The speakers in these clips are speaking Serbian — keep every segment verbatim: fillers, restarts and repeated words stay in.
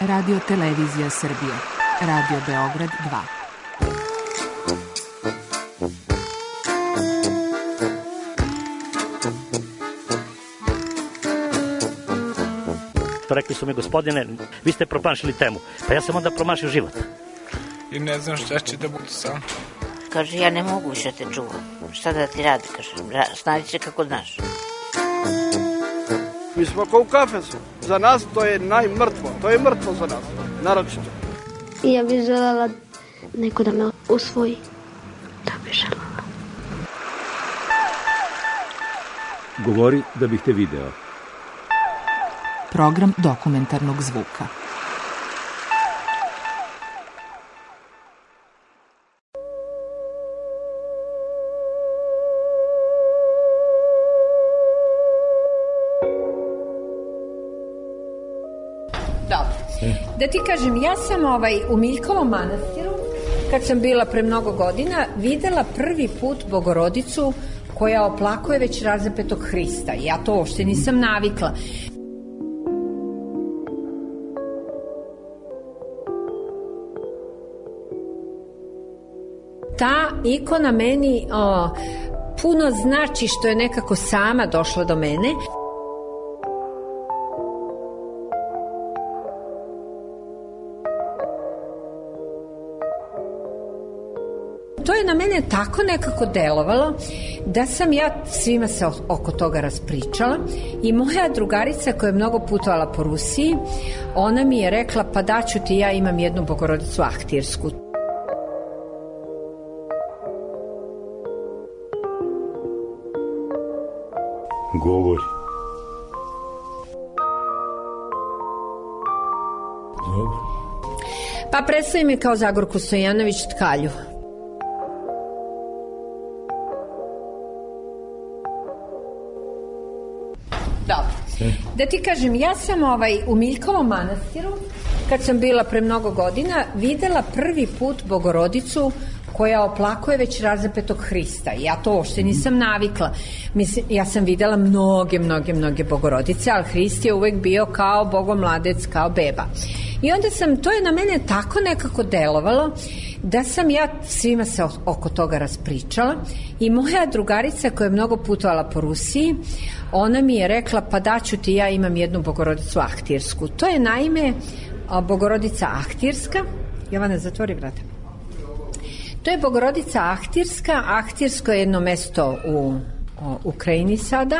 Radio Televizija Srbije. Radio Beograd dva. Rekli su mi, gospodine, vi ste promašili temu. Pa ja sam onda promašio život. I ne znam šta će da budu sam. Kaže, ja ne mogu više te čuvam. Šta da ti radi, kaže, snađi se kako znaš. Mi smo kao u kafesu. Za nas to je najmrtvo. To je mrtvo za nas, naročito. I ja bih želela neko da me usvoji. Da bih želela. Govori da bih te video. Program dokumentarnog zvuka. Da ti kažem, ja sam ovaj, u Miljkovom manastiru, kad sam bila pre mnogo godina, videla prvi put Bogorodicu koja oplakuje već razapetog Hrista. Ja to uopšte nisam navikla. Ta ikona meni o, puno znači što je nekako sama došla do mene. To je na mene tako nekako delovalo da sam ja svima se oko toga raspričala i moja drugarica koja je mnogo putovala po Rusiji, ona mi je rekla, pa daću ti, ja imam jednu Bogorodicu Ahtirsku. Govori. Dobro. Pa predstavi mi kao Zagorku Stojanović Tkalju. Da ti kažem, ja sam ovaj, u Miljkovom manastiru, kad sam bila pre mnogo godina, videla prvi put Bogorodicu koja oplakuje već razapetog Hrista. Ja to uopšte nisam navikla. Mislim, ja sam videla mnoge, mnoge, mnoge Bogorodice, ali Hrist je uvek bio kao bogomladec, kao beba. I onda sam, to je na mene tako nekako delovalo da sam ja svima se oko toga raspričala i moja drugarica koja je mnogo putovala po Rusiji, ona mi je rekla, pa daću ti, ja imam jednu Bogorodicu Ahtirsku. To je naime Bogorodica Ahtirska. Jovana, zatvori vrata. To je Bogorodica Ahtirska. Ahtirsko je jedno mesto u o, Ukrajini sada,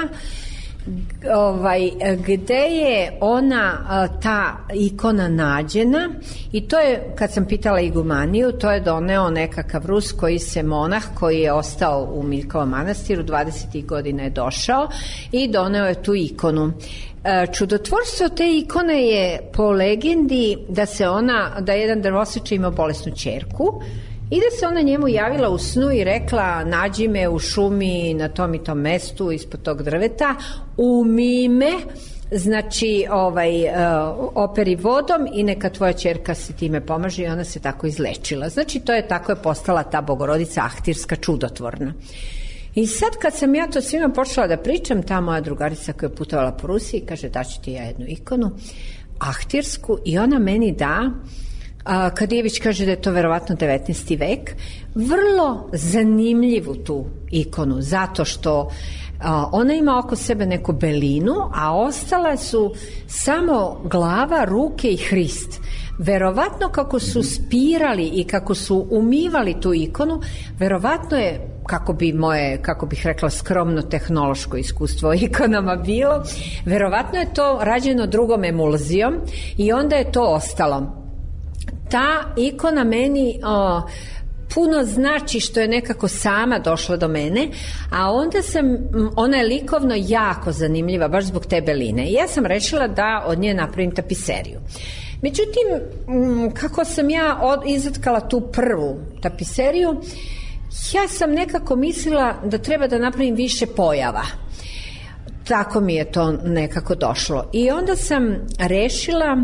ovaj, gde je ona, ta ikona nađena i to je, kad sam pitala igumaniju, to je doneo nekakav Rus koji se monah koji je ostao u Miljkovom manastiru, dvadesetih godina je došao i doneo je tu ikonu. Čudotvorstvo te ikone je po legendi da se ona, da jedan drvoseča ima bolesnu ćerku i da se ona njemu javila u snu i rekla, nađi me u šumi na tom i tom mestu ispod tog drveta, umi me, znači ovaj, uh, operi vodom i neka tvoja ćerka se time pomaže i ona se tako izlečila. Znači to je tako je postala ta Bogorodica Ahtirska čudotvorna. I sad kad sam ja to svima počela da pričam, ta moja drugarica koja je putovala po Rusiji kaže, daću ti ja jednu ikonu Ahtirsku i ona meni da, a, Kadijević kaže da je to verovatno devetnaesti vek, vrlo zanimljivu tu ikonu, zato što a, ona ima oko sebe neku belinu, a ostale su samo glava, ruke i Hrist. Verovatno kako su spirali i kako su umivali tu ikonu, verovatno je, kako bi moje, kako bih rekla, skromno tehnološko iskustvo ikonama bilo, verovatno je to rađeno drugom emulzijom i onda je to ostalo. Ta ikona meni o, puno znači što je nekako sama došla do mene, a onda sam, ona je likovno jako zanimljiva baš zbog te beline i ja sam rešila da od nje napravim tapiseriju. Međutim, kako sam ja od, izatkala tu prvu tapiseriju, ja sam nekako mislila da treba da napravim više pojava. Tako mi je to nekako došlo. I onda sam rešila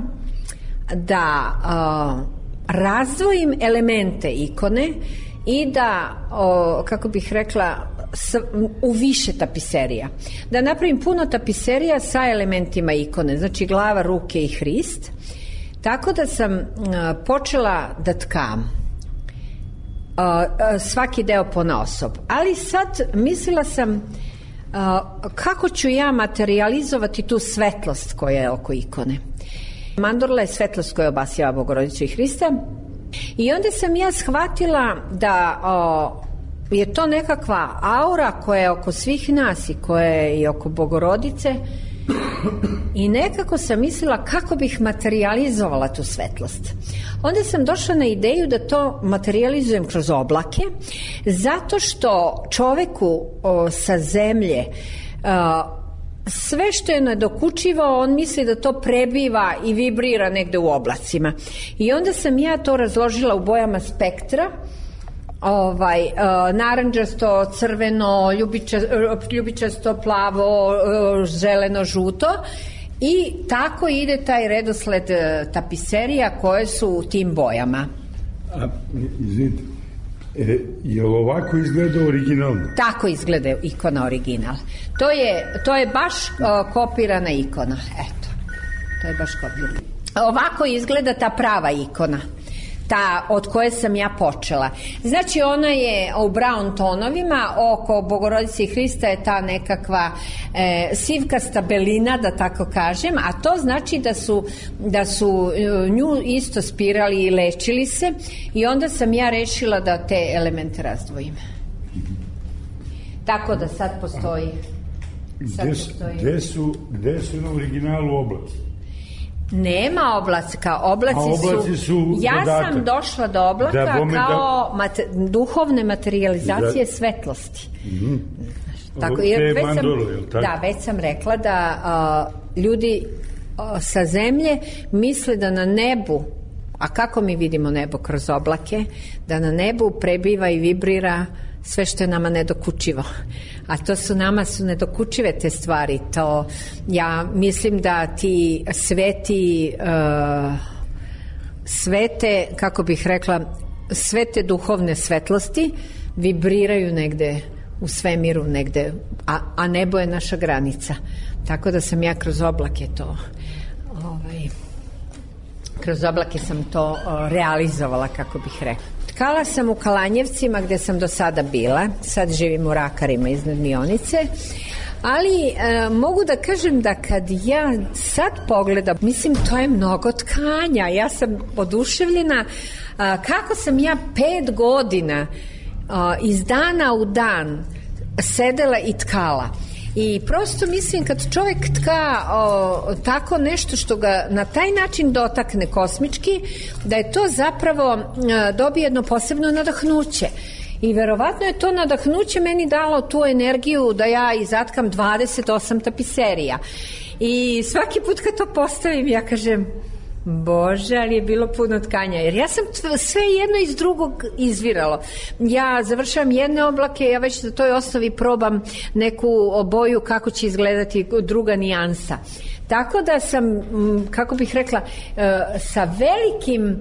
da uh, razdvojim elemente ikone i da, uh, kako bih rekla, s, u više tapiserija. Da napravim puno tapiserija sa elementima ikone, znači glava, ruke i Hrist. Tako da sam uh, počela da tkam uh, uh, svaki deo ponaosob. Ali sad mislila sam uh, kako ću ja materializovati tu svetlost koja je oko ikone. Mandorla je svetlost koja obasjava Bogorodicu i Hrista. I onda sam ja shvatila da uh, je to nekakva aura koja je oko svih nas i koja je i oko Bogorodice. I nekako sam mislila kako bih materializovala tu svetlost. Onda sam došla na ideju da to materializujem kroz oblake, zato što čoveku o, sa zemlje o, sve što je nedokučivo, on misli da to prebiva i vibrira negde u oblacima. I onda sam ja to razložila u bojama spektra, ovaj, uh, narandžasto, crveno, ljubiča, ljubičasto, plavo, uh, zeleno, žuto, i tako ide taj redosled uh, tapiserija koje su u tim bojama. A, izvinite, e, je li ovako izgleda originalno? Tako izgleda ikona original. To je, to je baš uh, kopirana ikona. Eto, to je baš kopirana. Ovako izgleda ta prava ikona, ta od koje sam ja počela. Znači ona je u brown tonovima, oko Bogorodice i Hrista je ta nekakva e, sivkasta belina, da tako kažem, a to znači da su, da su nju isto spirali i lečili se, i onda sam ja rešila da te elemente razdvojim. Tako da sad postoji... Sad Gde, postoji... gde, su, gde su na originalu oblaci? Nema oblaka, oblaci, oblaci su, su ja dodatak. Sam došla do oblaka da, kao da... Mate, duhovne materializacije da... svetlosti. Mm-hmm. Tako, jer već sam, da, već sam rekla da uh, ljudi uh, sa zemlje misle da na nebu, a kako mi vidimo nebo kroz oblake, da na nebu prebiva i vibrira sve što je nama nedokučivo. A to su nama su nedokučive te stvari. To, ja mislim da ti sveti uh, svete, kako bih rekla, svete duhovne svetlosti vibriraju negde u svemiru, negde, a, a nebo je naša granica. Tako da sam ja kroz oblake to ovaj, kroz oblake sam to uh, realizovala, kako bih rekla. Tkala sam u Kalanjevcima gde sam do sada bila, sad živim u Rakarima iznad Mionice, ali e, mogu da kažem da kad ja sad pogledam, mislim to je mnogo tkanja, ja sam oduševljena a, kako sam ja pet godina a, iz dana u dan sedela i tkala. I prosto mislim kad čovjek tka o, tako nešto što ga na taj način dotakne kosmički, da je to zapravo a, dobije jedno posebno nadahnuće. I verovatno je to nadahnuće meni dalo tu energiju da ja izatkam dvadeset osam tapiserija. I svaki put kad to postavim ja kažem, Bože, ali je bilo puno tkanja, jer ja sam sve jedno iz drugog izviralo. Ja završavam jedne oblake, ja već na toj osnovi probam neku boju kako će izgledati druga nijansa. Tako da sam, kako bih rekla, sa velikim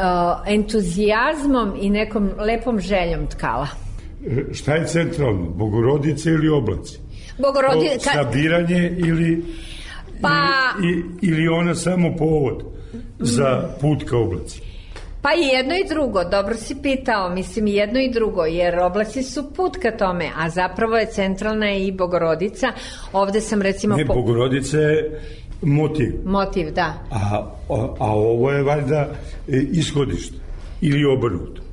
entuzijazmom i nekom lepom željom tkala. Šta je centralno? Bogorodice ili oblaci? Bogorodice... Sabiranje ili... Pa... Ili, ili ona samo povod za put ka oblaci? Pa i jedno i drugo, dobro si pitao, mislim i jedno i drugo, jer oblaci su put ka tome, a zapravo je centralna i Bogorodica. Ovde sam recimo... Ne, po... Bogorodica je motiv. Motiv, da. A, a, a ovo je valjda ishodište ili obrnuto?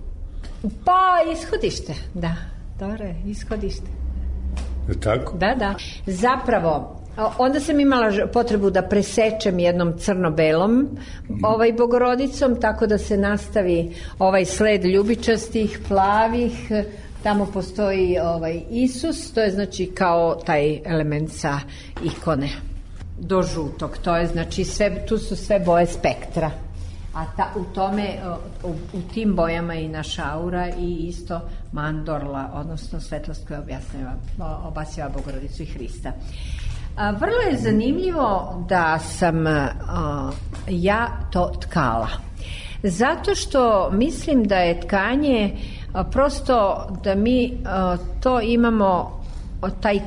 Pa ishodište, da, dobro je, ishodište. Je tako? Da, da. Zapravo... Onda sam imala potrebu da presečem jednom crno-belom ovaj Bogorodicom, tako da se nastavi ovaj sled ljubičastih, plavih, tamo postoji ovaj Isus, to je znači kao taj element sa ikone do žutog, to je znači sve, tu su sve boje spektra. A ta, u tome, u, u tim bojama i naša aura i isto mandorla, odnosno svetlost koja obasjava Bogorodicu i Hrista. A, vrlo je zanimljivo da sam a, ja to tkala. Zato što mislim da je tkanje a, prosto da mi a, to imamo a, taj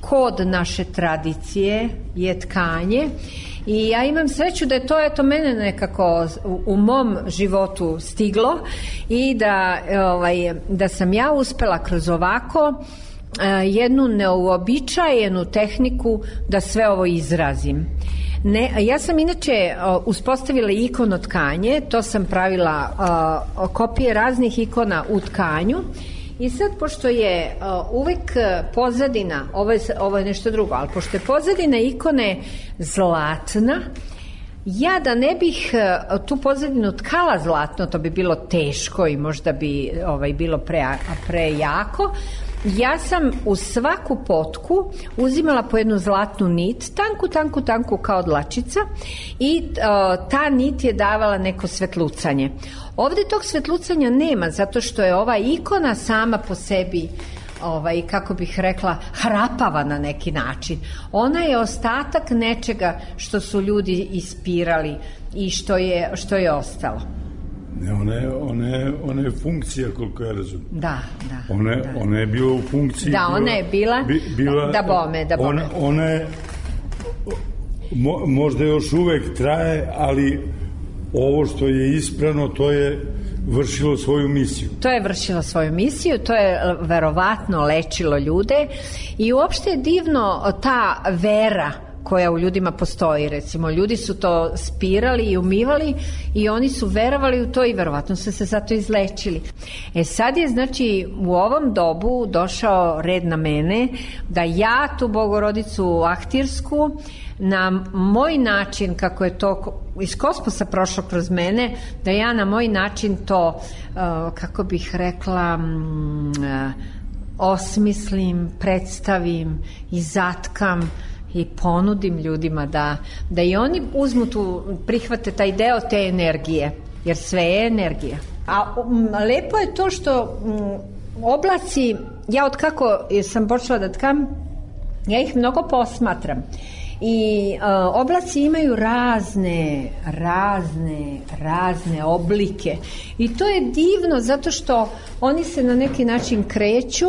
kod naše tradicije je tkanje i ja imam sreću da je to eto mene nekako u, u mom životu stiglo i da, ovaj, da sam ja uspela kroz ovako jednu neuobičajenu tehniku da sve ovo izrazim. Ne, ja sam inače uh, uspostavila ikono tkanje, to sam pravila uh, kopije raznih ikona u tkanju i sad pošto je uh, uvek pozadina, ovo je, ovo je nešto drugo, ali pošto je pozadina ikone zlatna, ja da ne bih uh, tu pozadinu tkala zlatno, to bi bilo teško i možda bi ovaj, bilo pre, prejako. Ja sam u svaku potku uzimala po jednu zlatnu nit, tanku, tanku, tanku kao dlačica i uh, ta nit je davala neko svetlucanje. Ovde tog svetlucanja nema, zato što je ova ikona sama po sebi, ovaj, kako bih rekla, hrapava na neki način. Ona je ostatak nečega što su ljudi ispirali i što je, što je ostalo. Ne, ona je, ona, je, ona je funkcija, koliko ja razumijem. Da, da. Ona, da. ona je bila u funkciji. Da, ona je bila, bi, bila da bome, da bome. Ona, ona je, mo, možda još uvek traje, ali ovo što je isprano, to je vršilo svoju misiju. To je vršilo svoju misiju, to je verovatno lečilo ljude i uopšte je divno ta vera koja u ljudima postoji, recimo ljudi su to spirali i umivali i oni su verovali u to i verovatno su se zato izlečili. E sad je znači u ovom dobu došao red na mene da ja tu Bogorodicu Ahtirsku na moj način, kako je to iz kosmosa prošlo kroz mene, da ja na moj način to, kako bih rekla, osmislim, predstavim i zatkam i ponudim ljudima da, da i oni uzmu tu, prihvate taj deo te energije, jer sve je energija. A um, lepo je to što um, oblaci, ja od kako sam počela da tkam, ja ih mnogo posmatram. I uh, oblaci imaju razne, razne, razne oblike. I to je divno zato što oni se na neki način kreću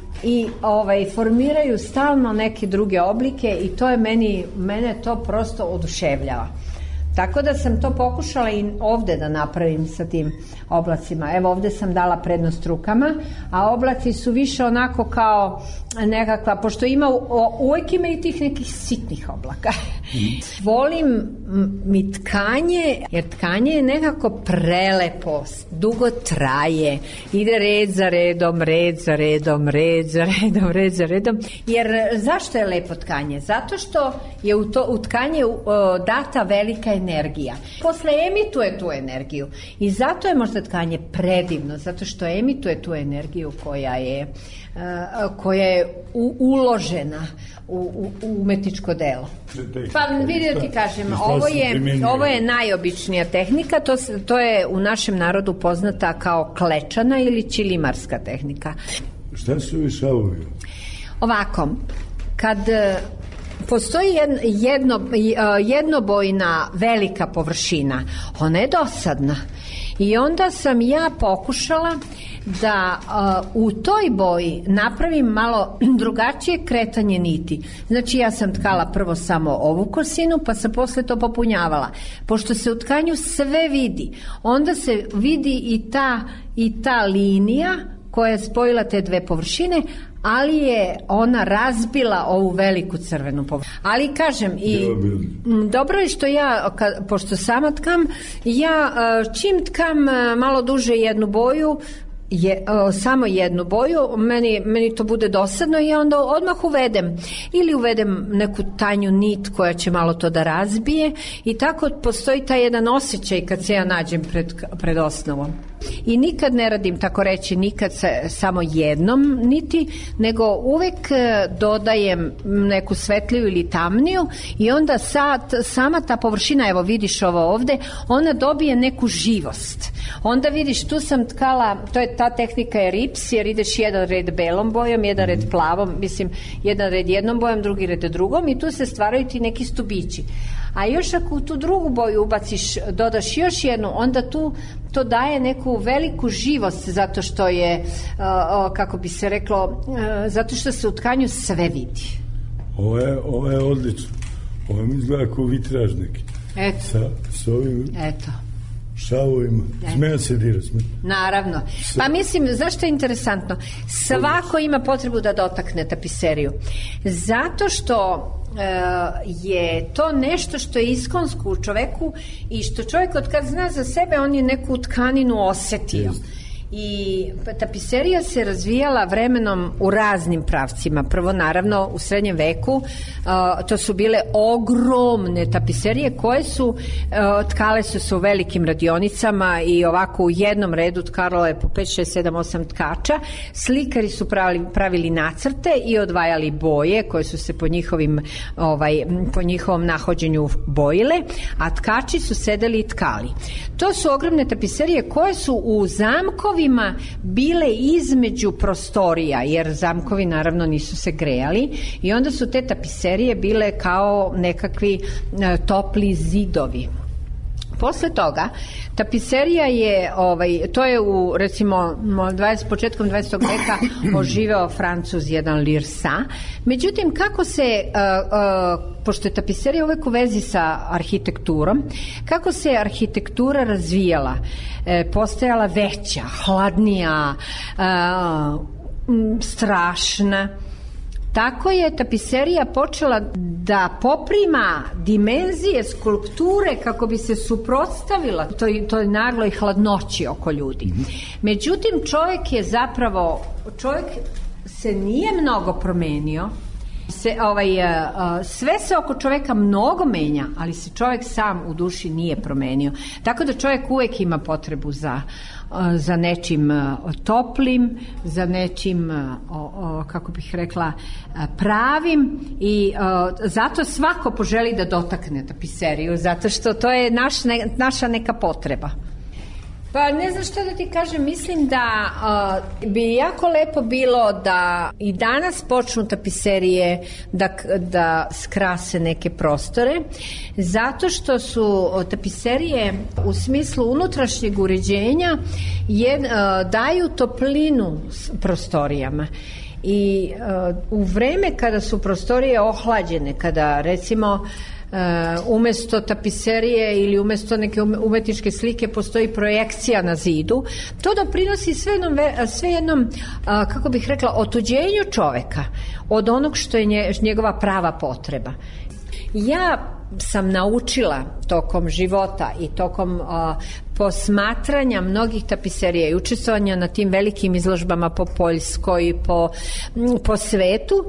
i ovaj, formiraju stalno neke druge oblike i to je meni, mene to prosto oduševljava. Tako da sam to pokušala i ovde da napravim sa tim oblacima. Evo ovde sam dala prednost rukama, a oblaci su više onako kao nekakva, pošto ima, uvek ima i tih nekih sitnih oblaka. Mm. Volim mi tkanje, jer tkanje je nekako prelepo, dugo traje, ide red za redom, red za redom, red za redom, red za redom. Jer zašto je lepo tkanje? Zato što je u, to, u tkanje uh, data velika energija. Posle emituje tu energiju i zato je možda tkanje predivno, zato što emituje tu energiju koja je, uh, koja je u, uložena u, u, u umetničko delo. Pa vidi da ti kažem, ovo je, ovo je najobičnija tehnika, to, to je u našem narodu poznata kao klečana ili ćilimarska tehnika. Šta su ovi šavovi? Ovako, kad postoji jedno, jednobojna velika površina, ona je dosadna i onda sam ja pokušala da uh, u toj boji napravim malo drugačije kretanje niti. Znači ja sam tkala prvo samo ovu kosinu, pa sam posle to popunjavala. Pošto se u tkanju sve vidi, onda se vidi i ta, i ta linija koja je spojila te dve površine, ali je ona razbila ovu veliku crvenu površinu. Ali kažem, i dobro je što ja, kad, pošto sama tkam, ja čim tkam malo duže jednu boju, je, o, samo jednu boju, meni, meni to bude dosadno i ja onda odmah uvedem ili uvedem neku tanju nit koja će malo to da razbije i tako postoji taj jedan osjećaj kad se ja nađem pred, pred osnovom. I nikad ne radim, tako reći, nikad se, samo jednom niti, nego uvek dodajem neku svetliju ili tamniju i onda sad, sama ta površina, evo vidiš ovo ovde, ona dobije neku živost. Onda vidiš, tu sam tkala, to je ta tehnika je rips, jer ideš jedan red belom bojom, jedan red plavom, mislim, jedan red jednom bojom, drugi red drugom i tu se stvaraju ti neki stubići. A još ako u tu drugu boju ubaciš, dodaš još jednu, onda tu to daje neku veliku živost zato što je, uh, kako bi se reklo, uh, zato što se u tkanju sve vidi. Ovo je, ovo je odlično. Ovo mi izgleda kao vitraž neki. Eto. Sa, sa ovim Eto. šavovima. Smeja se dira, smeja. Naravno. Pa mislim, znaš što je interesantno? Svako ima potrebu da dotakne tapiseriju. Zato što je to nešto što je iskonsko u čoveku i što čovjek od kad zna za sebe, on je neku tkaninu osetio. I tapiserija se razvijala vremenom u raznim pravcima. Prvo, naravno, u srednjem veku uh, to su bile ogromne tapiserije koje su uh, tkale su se u velikim radionicama i ovako u jednom redu tkalo je po pet, šest, sedam, osam tkača. Slikari su pravili, pravili nacrte i odvajali boje koje su se po njihovim ovaj, po njihovom nahođenju bojile, a tkači su sedeli i tkali. To su ogromne tapiserije koje su u zamkovi bile između prostorija, jer zamkovi naravno nisu se grejali i onda su te tapiserije bile kao nekakvi e, topli zidovi. Posle toga, tapiserija je, ovaj, to je u, recimo, dvadeset, početkom dvadesetog veka oživeo Francuz jedan Lirsa. Međutim, kako se, uh, uh, pošto je tapiserija uvek u vezi sa arhitekturom, kako se arhitektura razvijala, e, postajala veća, hladnija, uh, strašna, tako je tapiserija počela da poprima dimenzije skulpture kako bi se suprotstavila toj, toj nagloj hladnoći oko ljudi. Međutim, čovjek je zapravo, čovjek se nije mnogo promenio, se, ovaj, sve se oko čovjeka mnogo menja, ali se čovjek sam u duši nije promenio. Tako da čovjek uvijek ima potrebu za za nečim toplim, za nečim, kako bih rekla, pravim i zato svako poželi da dotakne tapiseriju, zato što to je naš, naša neka potreba. Pa ne znam što da ti kažem, mislim da uh, bi jako lepo bilo da i danas počnu tapiserije da, da skrase neke prostore, zato što su tapiserije u smislu unutrašnjeg uređenja je, uh, daju toplinu prostorijama. I uh, u vreme kada su prostorije ohlađene, kada recimo Uh, umesto tapiserije ili umesto neke umetničke slike postoji projekcija na zidu, to doprinosi sve jednom, sve jednom uh, kako bih rekla, otuđenju čoveka od onog što je nje, njegova prava potreba. Ja sam naučila tokom života i tokom uh, posmatranja mnogih tapiserija i učestvovanja na tim velikim izložbama po Poljskoj i po, po svetu,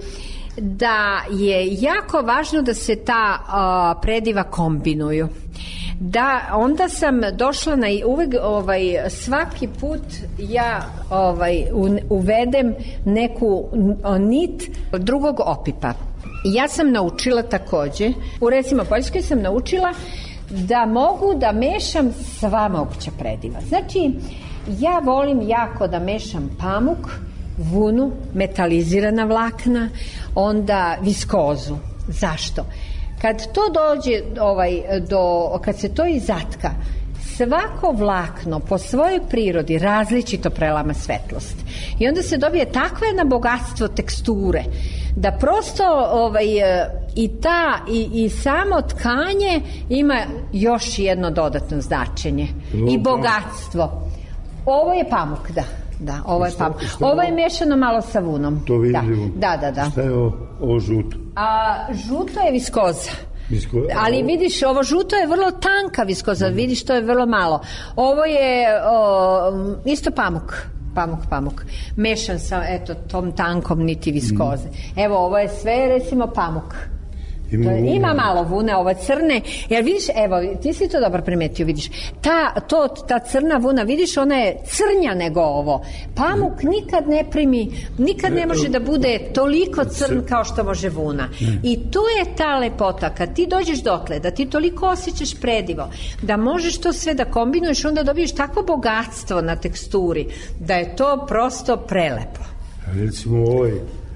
da je jako važno da se ta uh, prediva kombinuju. Da, onda sam došla na uvek, ovaj, svaki put ja ovaj, uvedem neku nit drugog opipa. Ja sam naučila takođe, u recimo Poljskoj sam naučila da mogu da mešam sva moguća prediva. Znači, ja volim jako da mešam pamuk, vunu, metalizirana vlakna, onda viskozu. Zašto? Kad to dođe ovaj, do, kad se to izatka, svako vlakno po svojoj prirodi različito prelama svetlost. I onda se dobije takvo jedno bogatstvo teksture da prosto ovaj, i ta i, i samo tkanje ima još jedno dodatno značenje. I bogatstvo. Ovo je pamuk, da. Da, ovo je pamuk. Ovo je mešano malo sa vunom. To vidimo. Da, da, da. Šta je ovo, ovo žuto? A, žuto je viskoza. Visko... Ali vidiš, ovo žuto je vrlo tanka viskoza, mm. vidiš, to je vrlo malo. Ovo je o, isto pamuk. Pamuk, pamuk. Mešan sa, eto, tom tankom niti viskoze. Mm. Evo, ovo je sve, recimo, pamuk. Ima, je, ima malo vune, ove crne, jer vidiš, evo, ti si to dobro primetio, vidiš, ta, to, ta crna vuna, vidiš, ona je crnja nego ovo. Pamuk nikad ne primi, nikad ne može da bude toliko crn kao što može vuna. I to je ta lepota, kad ti dođeš dotle, da ti toliko osjećaš predivo, da možeš to sve da kombinuješ, onda dobiješ takvo bogatstvo na teksturi, da je to prosto prelepo. Recimo ovaj,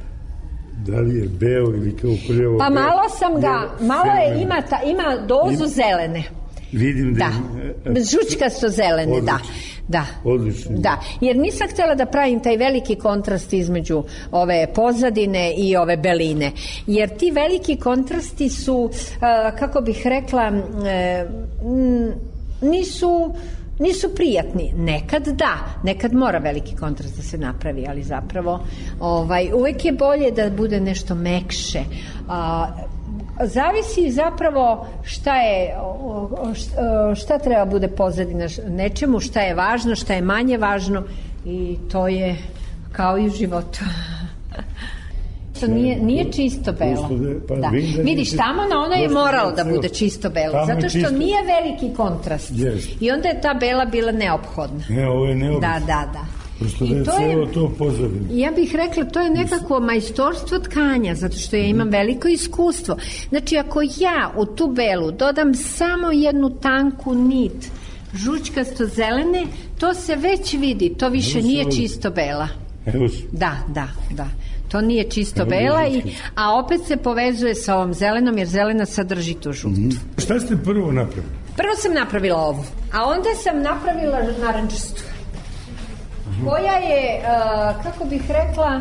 da li je beo ili kao prljavo? Pa malo sam ga, malo je, ima, ta, ima dozu zelene. Vidim da... Da, žučkasto zelene, da. Da. Odlično. Da, jer nisam htjela da pravim taj veliki kontrast između ove pozadine i ove beline. Jer ti veliki kontrasti su, kako bih rekla, nisu... nisu prijatni. Nekad da, nekad mora veliki kontrast da se napravi, ali zapravo ovaj, uvek je bolje da bude nešto mekše. A, zavisi zapravo šta je šta treba bude pozadina nečemu, šta je važno, šta je manje važno, i to je kao i u životu. To nije, nije čisto belo. Da. Vidiš, tamo na ono je moralo da bude čisto belo, zato što nije veliki kontrast. I onda je ta bela bila neophodna. Ne, ovo je neophodno. Da, da, da. Prosto da je celo to pozadino. Ja bih rekla, to je nekako majstorstvo tkanja, zato što ja imam veliko iskustvo. Znači, ako ja u tu belu dodam samo jednu tanku nit žučkasto zelene, to se već vidi, to više nije čisto bela. Da, da, da. To nije čisto bela, i, a opet se povezuje sa ovom zelenom, jer zelena sadrži tu žutu. Mm. Šta ste prvo napravili? Prvo sam napravila ovu, a onda sam napravila narančastu, koja je, uh, kako bih rekla,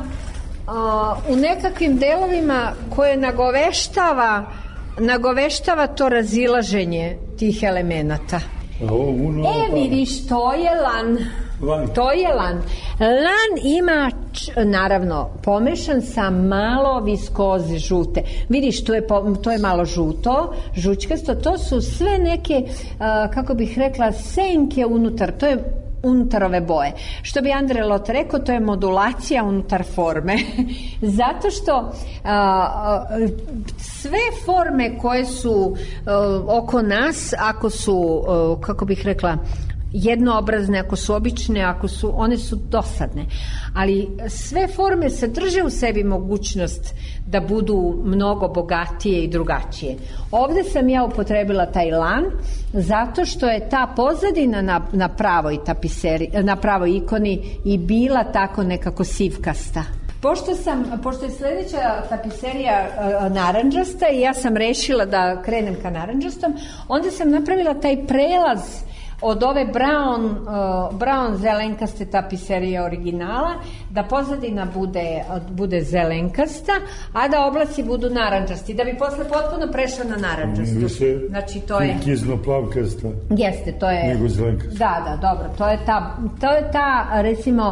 uh, u nekakvim delovima koje nagoveštava, nagoveštava to razilaženje tih elemenata. E, vidiš, to je lan. Lan. To je lan. Lan ima, č, naravno, pomešan sa malo viskoze žute. Vidiš, to je, to je malo žuto, žučkasto, to su sve neke, uh, kako bih rekla, senke unutar, to je unutar ove boje. Što bi Andre Lot rekao, to je modulacija unutar forme. Zato što a, sve forme koje su a, oko nas, ako su, a, kako bih rekla, jednoobrazne, ako su obične, ako su, one su dosadne. Ali sve forme sadrže u sebi mogućnost da budu mnogo bogatije i drugačije. Ovde sam ja upotrebila taj lan zato što je ta pozadina na, na pravoj tapiseri, na pravoj ikoni i bila tako nekako sivkasta. Pošto, sam, pošto je sledeća tapiserija uh, naranđasta i ja sam rešila da krenem ka naranđastom, onda sam napravila taj prelaz od ove brown, uh, brown zelenkaste tapiserije originala, da pozadina bude, bude zelenkasta, a da oblaci budu naranđasti, da bi posle potpuno prešla na naranđastu. Više znači, to je kizno plavkasta. Jeste, to je nego zelenkasta. Da, da, dobro, to je ta, to je ta recimo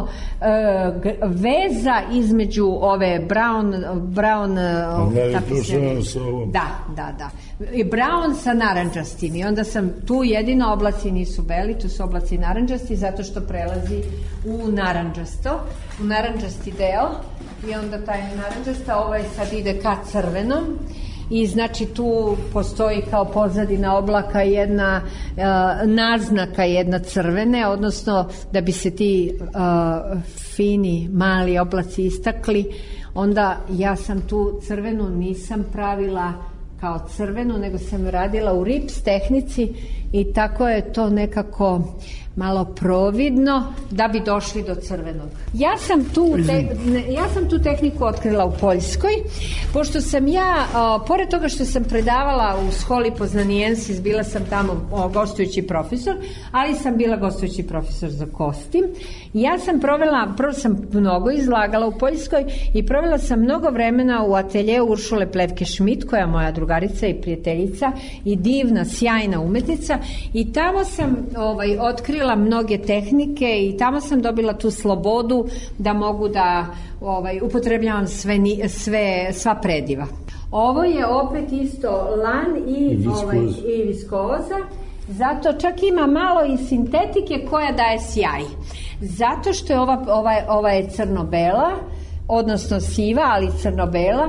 uh, veza između ove brown, brown uh, tapiserije. Da, da, da. I brown sa naranđastim, i onda sam tu, jedino oblaci nisu beli, tu su oblaci naranđasti, zato što prelazi u naranđasto, u naranđasti deo, i onda taj naranđasta, ovaj sad ide ka crvenom, i znači tu postoji kao pozadina oblaka jedna uh, naznaka jedna crvene, odnosno da bi se ti uh, fini mali oblaci istakli, onda ja sam tu crvenu nisam pravila kao crvenu, nego sam radila u rips tehnici, i tako je to nekako malo providno da bi došli do crvenog. Ja sam tu, te, ja sam tu tehniku otkrila u Poljskoj, pošto sam ja, o, pored toga što sam predavala u Scholi Poznaniensis, bila sam tamo o, gostujući profesor, ali sam bila gostujući profesor za kostim. Ja sam provela, prvo sam mnogo izlagala u Poljskoj i provela sam mnogo vremena u ateljeu Uršule Plevke-Schmidt, koja je moja drugarica i prijateljica i divna, sjajna umetnica, i tamo sam ovaj, otkrila mnoge tehnike i tamo sam dobila tu slobodu da mogu da ovaj, upotrebljavam sve, sve, sva prediva. Ovo je opet isto lan i, I, ovaj, i viskoza, zato čak ima malo i sintetike koja daje sjaj. Zato što je ova, ova, ova je crno-bela, odnosno siva, ali crno-bela.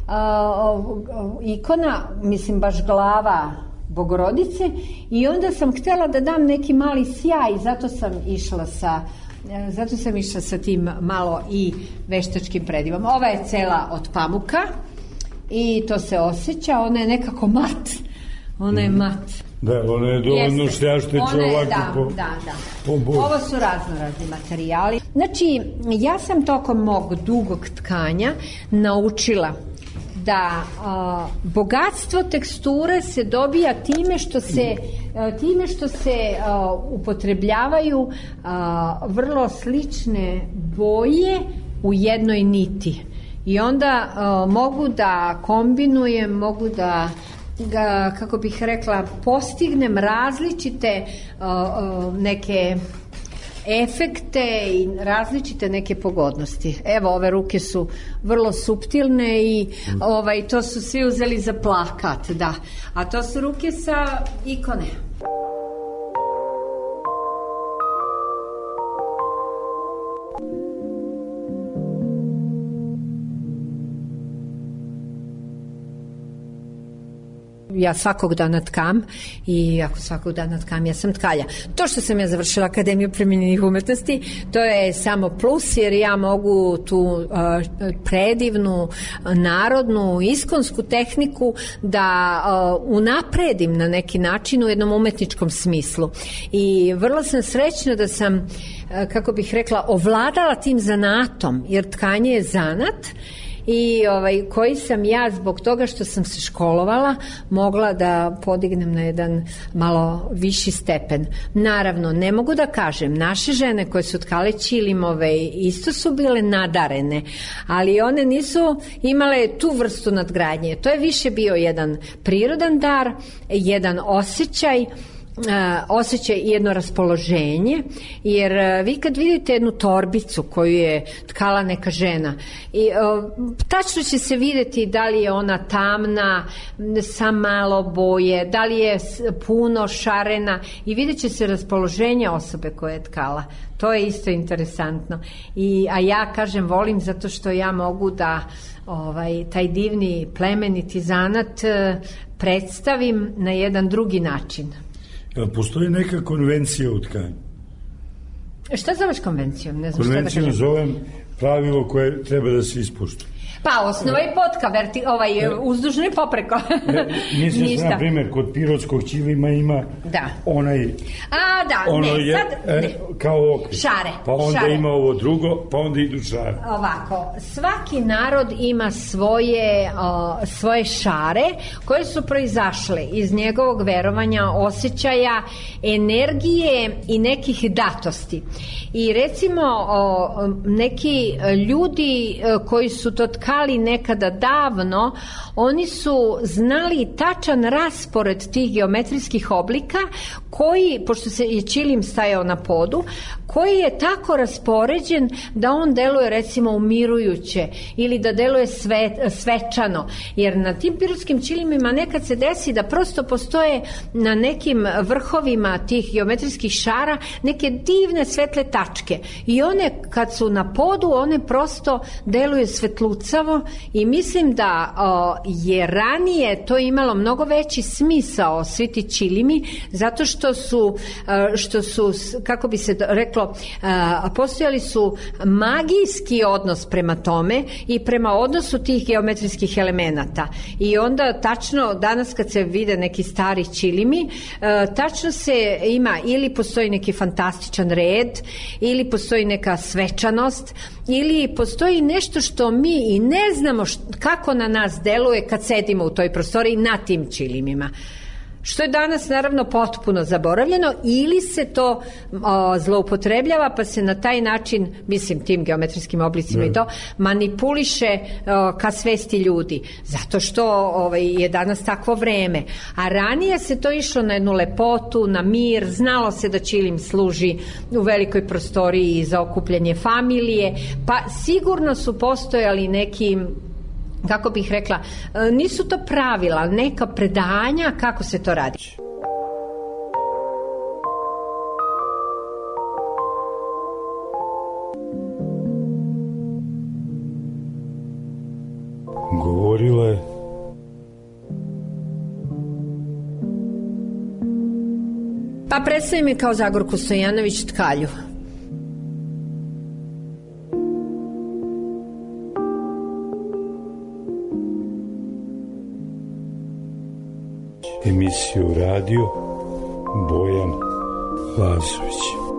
Uh, ikona, mislim baš glava Bogorodice, i onda sam htjela da dam neki mali sjaj, zato sam išla sa zato sam išla sa tim malo i veštačkim predivom. Ova je cela od pamuka i to se osjeća, ona je nekako mat, ona je mat. Da, ona je dovoljno šljašteća ovako da, po, da, da. po boju. Ovo su razno razni materijali. Znači, ja sam tokom mog dugog tkanja naučila da a, bogatstvo teksture se dobija time što se a, time što se a, upotrebljavaju a, vrlo slične boje u jednoj niti. I onda uh, mogu da kombinujem, mogu da, da, kako bih rekla, postignem različite uh, uh, neke efekte i različite neke pogodnosti. Evo, ove ruke su vrlo suptilne i ovaj, to su svi uzeli za plakat, da. A to su ruke sa ikone. Ja svakog dana tkam i ako svakog dana tkam, ja sam tkalja. To što sam ja završila Akademiju primenjenih umetnosti, to je samo plus, jer ja mogu tu uh, predivnu, narodnu, iskonsku tehniku da uh, unapredim na neki način u jednom umetničkom smislu. I vrlo sam srećna da sam, uh, kako bih rekla, ovladala tim zanatom, jer tkanje je zanat, i ovaj, koji sam ja zbog toga što sam se školovala mogla da podignem na jedan malo viši stepen. Naravno, ne mogu da kažem, naše žene koje su tkale ćilimove isto su bile nadarene, ali one nisu imale tu vrstu nadgradnje. To je više bio jedan prirodan dar, jedan osjećaj, Uh, osjećaj i jedno raspoloženje, jer uh, vi kad vidite jednu torbicu koju je tkala neka žena i uh, tačno će se vidjeti da li je ona tamna sa malo boje, da li je puno šarena i vidjet će se raspoloženje osobe koja je tkala. To je isto interesantno. I, a ja kažem volim zato što ja mogu da ovaj, taj divni plemeniti zanat uh, predstavim na jedan drugi način. Postoji neka konvencija u tkanju? Šta zoveš konvencijom? Ne znam Konvencijom šta da zovem pravilo koje treba da se ispoštuje. Pa, osnova je potka, verti, ovaj, uzdužno i popreko. Mislim se, na primjer, kod pirotskog ćilima ima da. onaj... A, da, ono ne, je, sad... Ne. E, kao okret. Šare. Pa onda šare. Ima ovo drugo, pa onda idu šare. Ovako, svaki narod ima svoje, o, svoje šare koje su proizašle iz njegovog verovanja, osjećaja, energije i nekih datosti. I recimo, o, neki ljudi koji su to tkali nekada davno, oni su znali tačan raspored tih geometrijskih oblika koji, pošto se je ćilim stajao na podu, koji je tako raspoređen da on deluje recimo umirujuće ili da deluje sve, svečano, jer na tim pirotskim ćilimima nekad se desi da prosto postoje na nekim vrhovima tih geometrijskih šara neke divne svetle tačke i one kad su na podu one prosto deluju svetlucavo i mislim da o, je ranije to imalo mnogo veći smisao svi ti ćilimi zato što su, što su kako bi se reklo, postojali su magijski odnos prema tome i prema odnosu tih geometrijskih elemenata i onda tačno danas kad se vide neki stari ćilimi tačno se ima ili postoji neki fantastičan red ili postoji neka svečanost ili postoji nešto što mi i ne znamo što, kako na nas deluje kad sedimo u toj prostoriji na tim ćilimima. Što je danas naravno potpuno zaboravljeno ili se to o, zloupotrebljava pa se na taj način, mislim tim geometrijskim oblicima i to, manipuliše o, ka svesti ljudi. Zato što ovaj, je danas takvo vreme. A ranije se to išlo na jednu lepotu, na mir, znalo se da ćilim služi u velikoj prostoriji za okupljanje familije, pa sigurno su postojali neki, kako bih rekla, nisu to pravila, neka predanja kako se to radi. Govorila je pa predstavi mi kao Zagorku Stojanović tkalju. Emisiju radio Bojan Lazović.